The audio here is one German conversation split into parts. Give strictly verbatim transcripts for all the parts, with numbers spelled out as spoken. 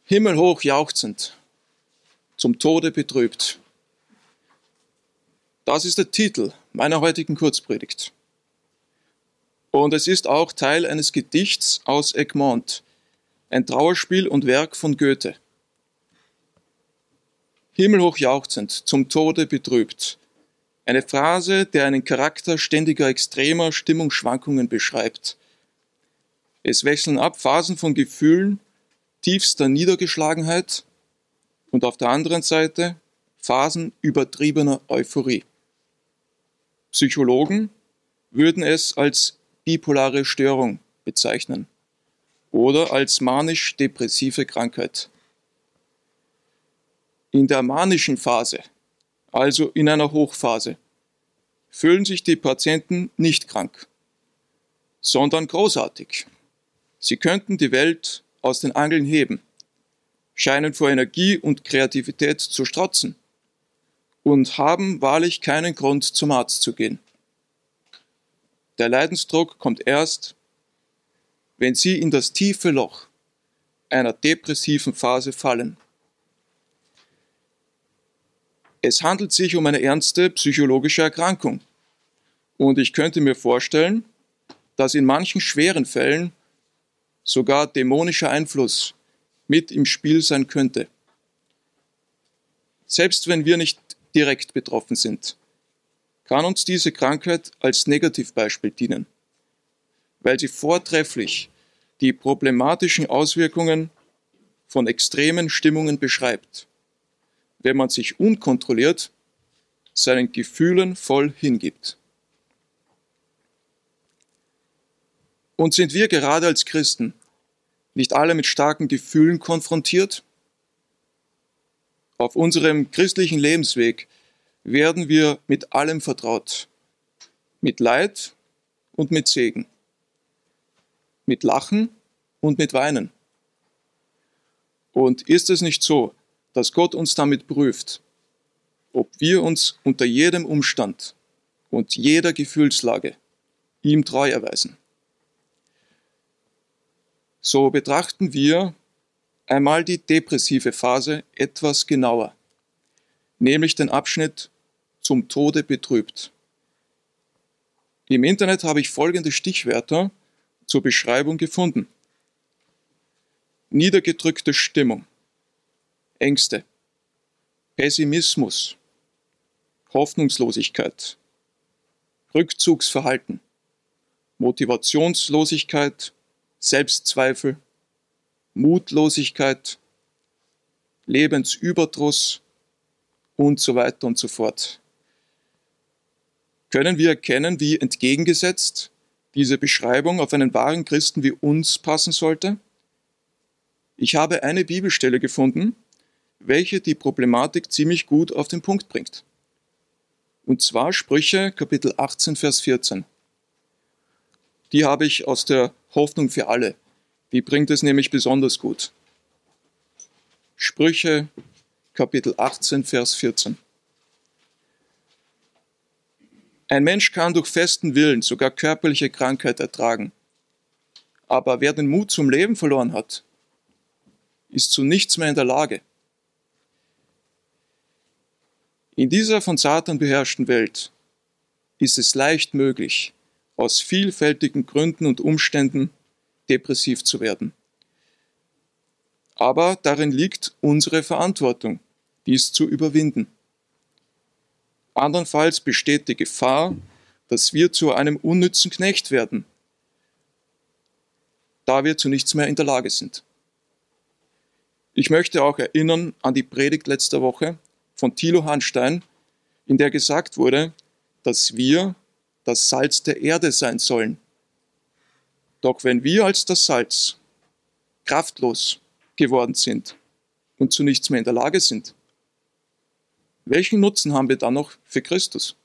Himmelhoch jauchzend, zum Tode betrübt. Das ist der Titel meiner heutigen Kurzpredigt. Und es ist auch Teil eines Gedichts aus Egmont, ein Trauerspiel und Werk von Goethe. Himmelhoch jauchzend, zum Tode betrübt. Eine Phrase, der einen Charakter ständiger extremer Stimmungsschwankungen beschreibt. Es wechseln ab Phasen von Gefühlen, tiefster Niedergeschlagenheit und auf der anderen Seite Phasen übertriebener Euphorie. Psychologen würden es als bipolare Störung bezeichnen oder als manisch-depressive Krankheit. In der manischen Phase, also in einer Hochphase, fühlen sich die Patienten nicht krank, sondern großartig. Sie könnten die Welt aus den Angeln heben, scheinen vor Energie und Kreativität zu strotzen und haben wahrlich keinen Grund, zum Arzt zu gehen. Der Leidensdruck kommt erst, wenn sie in das tiefe Loch einer depressiven Phase fallen. Es handelt sich um eine ernste psychologische Erkrankung und ich könnte mir vorstellen, dass in manchen schweren Fällen sogar dämonischer Einfluss mit im Spiel sein könnte. Selbst wenn wir nicht direkt betroffen sind, kann uns diese Krankheit als Negativbeispiel dienen, weil sie vortrefflich die problematischen Auswirkungen von extremen Stimmungen beschreibt, wenn man sich unkontrolliert seinen Gefühlen voll hingibt. Und sind wir gerade als Christen nicht alle mit starken Gefühlen konfrontiert? Auf unserem christlichen Lebensweg werden wir mit allem vertraut, mit Leid und mit Segen, mit Lachen und mit Weinen. Und ist es nicht so, dass Gott uns damit prüft, ob wir uns unter jedem Umstand und jeder Gefühlslage ihm treu erweisen? So betrachten wir einmal die depressive Phase etwas genauer, nämlich den Abschnitt zum Tode betrübt. Im Internet habe ich folgende Stichwörter zur Beschreibung gefunden: niedergedrückte Stimmung, Ängste, Pessimismus, Hoffnungslosigkeit, Rückzugsverhalten, Motivationslosigkeit, Selbstzweifel, Mutlosigkeit, Lebensüberdruss und so weiter und so fort. Können wir erkennen, wie entgegengesetzt diese Beschreibung auf einen wahren Christen wie uns passen sollte? Ich habe eine Bibelstelle gefunden, welche die Problematik ziemlich gut auf den Punkt bringt. Und zwar Sprüche Kapitel achtzehn, Vers vierzehn. Die habe ich aus der Hoffnung für alle. Die bringt es nämlich besonders gut. Sprüche Kapitel achtzehn, Vers vierzehn. Ein Mensch kann durch festen Willen sogar körperliche Krankheit ertragen. Aber wer den Mut zum Leben verloren hat, ist zu nichts mehr in der Lage. In dieser von Satan beherrschten Welt ist es leicht möglich, aus vielfältigen Gründen und Umständen depressiv zu werden. Aber darin liegt unsere Verantwortung, dies zu überwinden. Andernfalls besteht die Gefahr, dass wir zu einem unnützen Knecht werden, da wir zu nichts mehr in der Lage sind. Ich möchte auch erinnern an die Predigt letzter Woche von Thilo Hanstein, in der gesagt wurde, dass wir das Salz der Erde sein sollen. Doch wenn wir als das Salz kraftlos geworden sind und zu nichts mehr in der Lage sind, welchen Nutzen haben wir dann noch für Christus?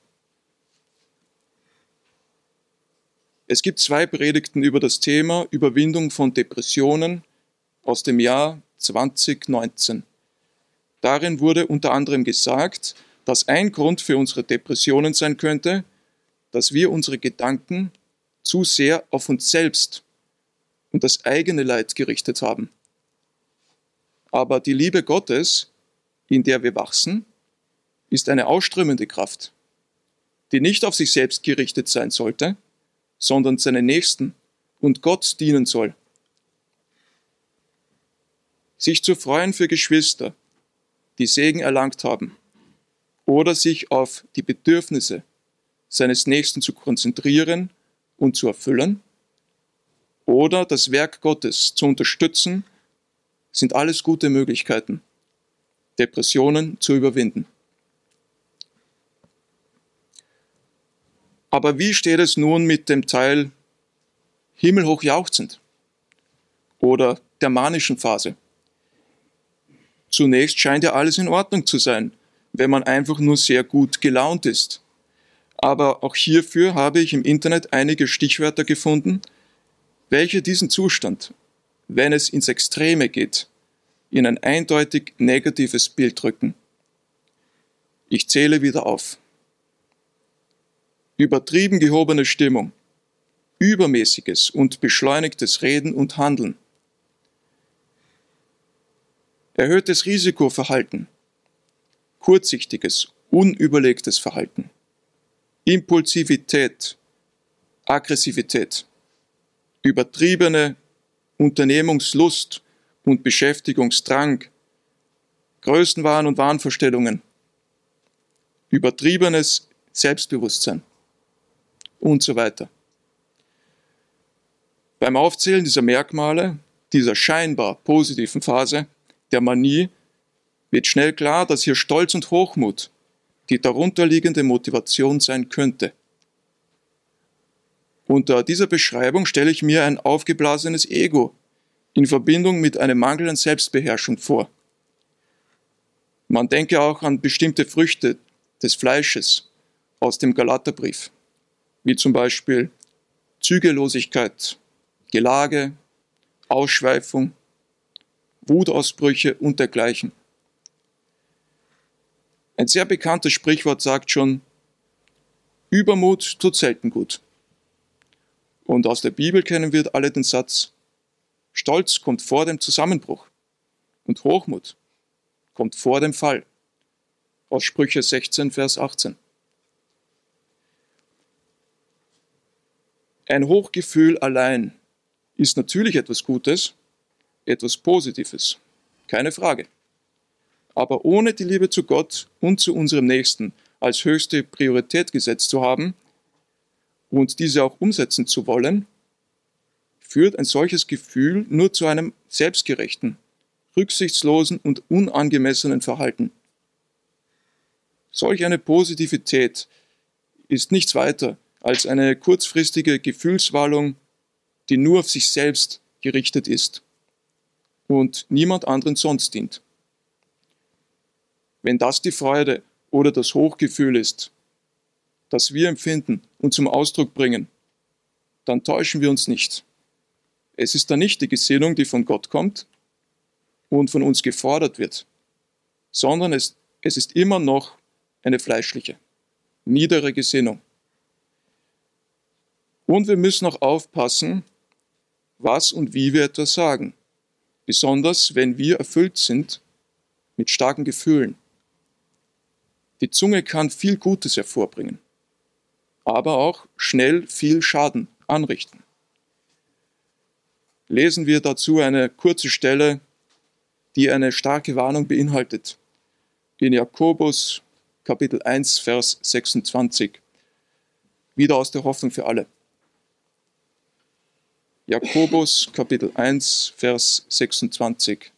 Es gibt zwei Predigten über das Thema Überwindung von Depressionen aus dem Jahr zwanzig neunzehn. Darin wurde unter anderem gesagt, dass ein Grund für unsere Depressionen sein könnte, dass wir unsere Gedanken zu sehr auf uns selbst und das eigene Leid gerichtet haben. Aber die Liebe Gottes, in der wir wachsen, ist eine ausströmende Kraft, die nicht auf sich selbst gerichtet sein sollte, sondern seinen Nächsten und Gott dienen soll. Sich zu freuen für Geschwister, die Segen erlangt haben, oder sich auf die Bedürfnisse seines Nächsten zu konzentrieren und zu erfüllen, oder das Werk Gottes zu unterstützen, sind alles gute Möglichkeiten, Depressionen zu überwinden. Aber wie steht es nun mit dem Teil himmelhoch jauchzend oder der manischen Phase? Zunächst scheint ja alles in Ordnung zu sein, wenn man einfach nur sehr gut gelaunt ist. Aber auch hierfür habe ich im Internet einige Stichwörter gefunden, welche diesen Zustand, wenn es ins Extreme geht, in ein eindeutig negatives Bild drücken. Ich zähle wieder auf. Übertrieben gehobene Stimmung, übermäßiges und beschleunigtes Reden und Handeln, erhöhtes Risikoverhalten, kurzsichtiges, unüberlegtes Verhalten, Impulsivität, Aggressivität, übertriebene Unternehmungslust und Beschäftigungsdrang, Größenwahn und Wahnvorstellungen, übertriebenes Selbstbewusstsein und so weiter. Beim Aufzählen dieser Merkmale, dieser scheinbar positiven Phase der Manie, wird schnell klar, dass hier Stolz und Hochmut die darunterliegende Motivation sein könnte. Unter dieser Beschreibung stelle ich mir ein aufgeblasenes Ego in Verbindung mit einem Mangel an Selbstbeherrschung vor. Man denke auch an bestimmte Früchte des Fleisches aus dem Galaterbrief, wie zum Beispiel Zügellosigkeit, Gelage, Ausschweifung, Wutausbrüche und dergleichen. Ein sehr bekanntes Sprichwort sagt schon, Übermut tut selten gut. Und aus der Bibel kennen wir alle den Satz, Stolz kommt vor dem Zusammenbruch und Hochmut kommt vor dem Fall. Aus Sprüche sechzehn, Vers achtzehn. Ein Hochgefühl allein ist natürlich etwas Gutes, etwas Positives, keine Frage. Aber ohne die Liebe zu Gott und zu unserem Nächsten als höchste Priorität gesetzt zu haben und diese auch umsetzen zu wollen, führt ein solches Gefühl nur zu einem selbstgerechten, rücksichtslosen und unangemessenen Verhalten. Solch eine Positivität ist nichts weiter als eine kurzfristige Gefühlswallung, die nur auf sich selbst gerichtet ist und niemand anderen sonst dient. Wenn das die Freude oder das Hochgefühl ist, das wir empfinden und zum Ausdruck bringen, dann täuschen wir uns nicht. Es ist dann nicht die Gesinnung, die von Gott kommt und von uns gefordert wird, sondern es, es ist immer noch eine fleischliche, niedere Gesinnung. Und wir müssen auch aufpassen, was und wie wir etwas sagen, besonders wenn wir erfüllt sind mit starken Gefühlen. Die Zunge kann viel Gutes hervorbringen, aber auch schnell viel Schaden anrichten. Lesen wir dazu eine kurze Stelle, die eine starke Warnung beinhaltet. In Jakobus Kapitel eins, Vers sechsundzwanzig. Wieder aus der Hoffnung für alle. Jakobus Kapitel eins, Vers sechsundzwanzig.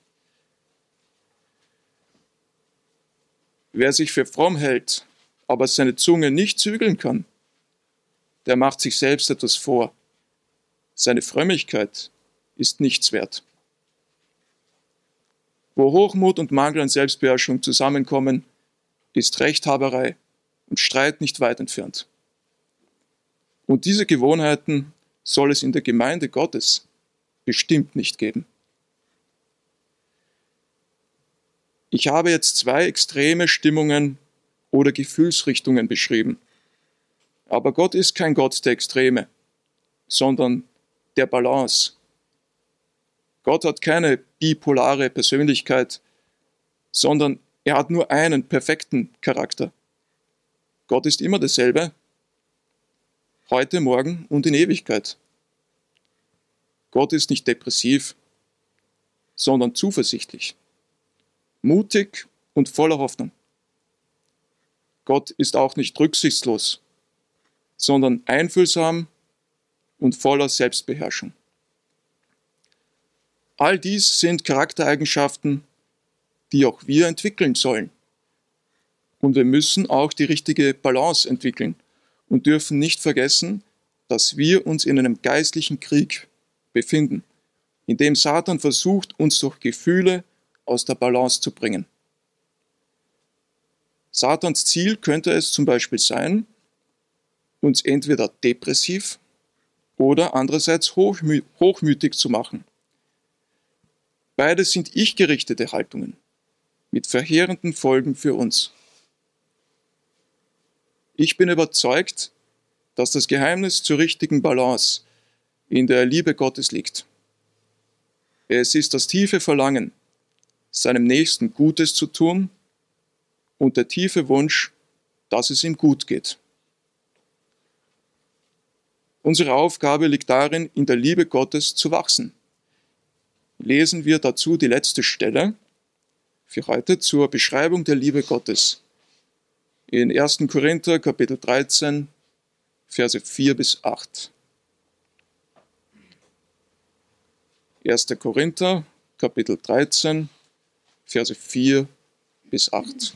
Wer sich für fromm hält, aber seine Zunge nicht zügeln kann, der macht sich selbst etwas vor. Seine Frömmigkeit ist nichts wert. Wo Hochmut und Mangel an Selbstbeherrschung zusammenkommen, ist Rechthaberei und Streit nicht weit entfernt. Und diese Gewohnheiten soll es in der Gemeinde Gottes bestimmt nicht geben. Ich habe jetzt zwei extreme Stimmungen oder Gefühlsrichtungen beschrieben. Aber Gott ist kein Gott der Extreme, sondern der Balance. Gott hat keine bipolare Persönlichkeit, sondern er hat nur einen perfekten Charakter. Gott ist immer dasselbe, heute, morgen und in Ewigkeit. Gott ist nicht depressiv, sondern zuversichtlich, mutig und voller Hoffnung. Gott ist auch nicht rücksichtslos, sondern einfühlsam und voller Selbstbeherrschung. All dies sind Charaktereigenschaften, die auch wir entwickeln sollen. Und wir müssen auch die richtige Balance entwickeln und dürfen nicht vergessen, dass wir uns in einem geistlichen Krieg befinden, in dem Satan versucht, uns durch Gefühle aus der Balance zu bringen. Satans Ziel könnte es zum Beispiel sein, uns entweder depressiv oder andererseits hochmü- hochmütig zu machen. Beides sind ich-gerichtete Haltungen mit verheerenden Folgen für uns. Ich bin überzeugt, dass das Geheimnis zur richtigen Balance in der Liebe Gottes liegt. Es ist das tiefe Verlangen, seinem Nächsten Gutes zu tun und der tiefe Wunsch, dass es ihm gut geht. Unsere Aufgabe liegt darin, in der Liebe Gottes zu wachsen. Lesen wir dazu die letzte Stelle für heute zur Beschreibung der Liebe Gottes. In ersten Korinther Kapitel dreizehn, Verse vier bis acht. erster Korinther Kapitel dreizehn, Verse vier bis acht.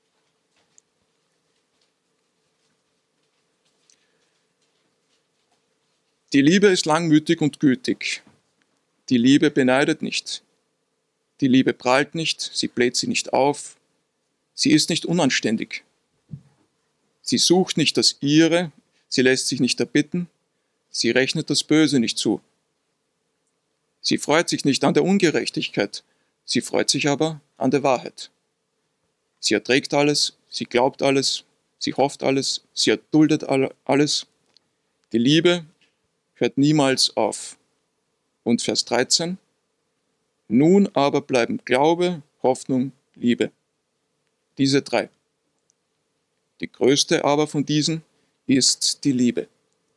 Die Liebe ist langmütig und gütig. Die Liebe beneidet nicht. Die Liebe prahlt nicht, sie bläht sie nicht auf. Sie ist nicht unanständig. Sie sucht nicht das Ihre, sie lässt sich nicht erbitten, sie rechnet das Böse nicht zu. Sie freut sich nicht an der Ungerechtigkeit, sie freut sich aber an der Wahrheit. Sie erträgt alles, sie glaubt alles, sie hofft alles, sie erduldet alles. Die Liebe hört niemals auf. Und Vers dreizehn. Nun aber bleiben Glaube, Hoffnung, Liebe. Diese drei. Die größte aber von diesen ist die Liebe.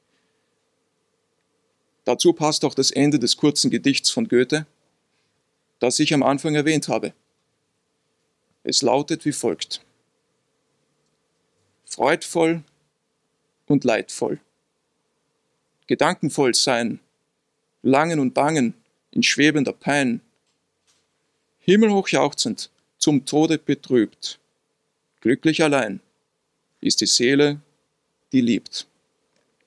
Dazu passt auch das Ende des kurzen Gedichts von Goethe, das ich am Anfang erwähnt habe. Es lautet wie folgt: Freudvoll und leidvoll, gedankenvoll sein, langen und bangen in schwebender Pein, himmelhoch jauchzend, zum Tode betrübt, glücklich allein ist die Seele, die liebt.